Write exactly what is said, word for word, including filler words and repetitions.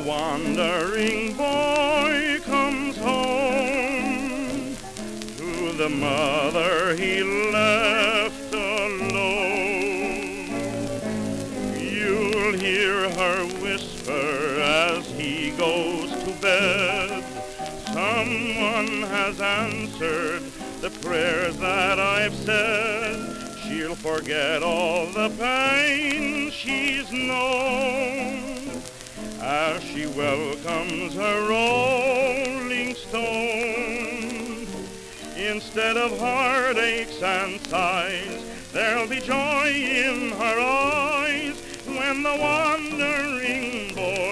wandering boy comes home to the mother he left alone, you'll hear her whisper as he goes to bed, someone has answered the prayers that I've said. She'll forget all the pain she's known as she welcomes her rolling stone. Instead of heartaches and sighs, there'll be joy in her eyes when the wandering boy